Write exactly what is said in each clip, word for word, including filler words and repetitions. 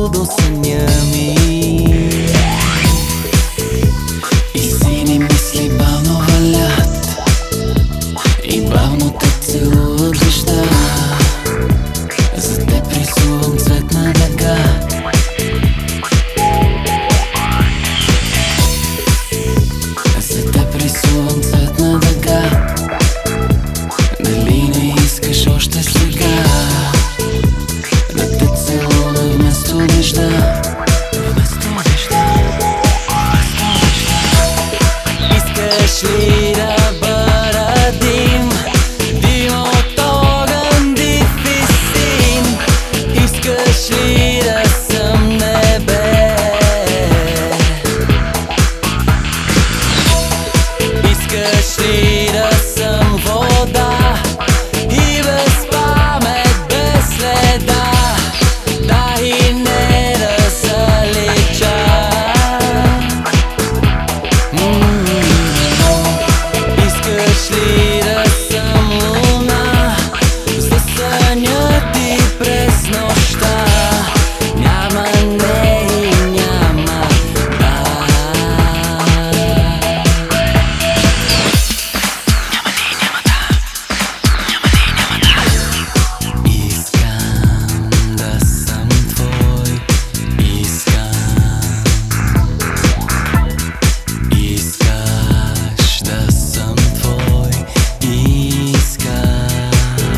до съня ми. И сини мисли бавно валят и бавно те целуват вежда. За теб рисувам цветна дъга. За теб рисувам цветна дъга. Дали не искаш още сега да те целуна вместо дъжда? Вместо дъжда, вместо дъжда. Искаш ли да бъда дим, дим от огън, див и син? Искаш ли да съм небе? Искаш ли да съм вода и без памет, без следа, да и не да залича? Искаш ли да съм луна, за съня ти през нощта? Няма не и няма да. Искам да съм твой, искам. Искаш да съм твой, искаш.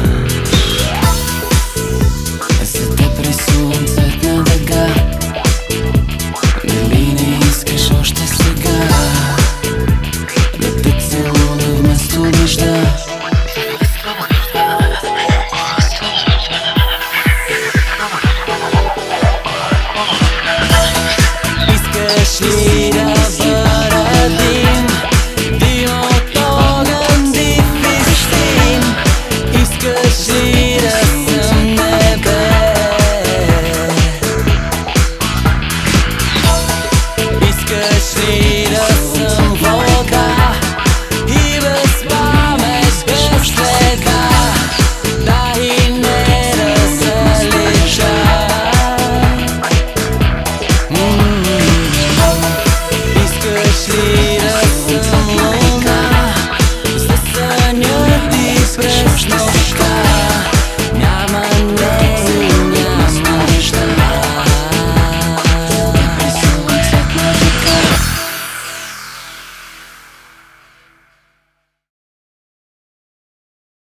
За теб рисувам цветна дъга. Дали не искаш още сега да те целуна вместо дъжда? Искаш ли да бъда дим, дим от огън, див и син? Искаш ли да съм небе? Искаш ли да съм вода и без памет, без следа, да и не да залича? Искаш ли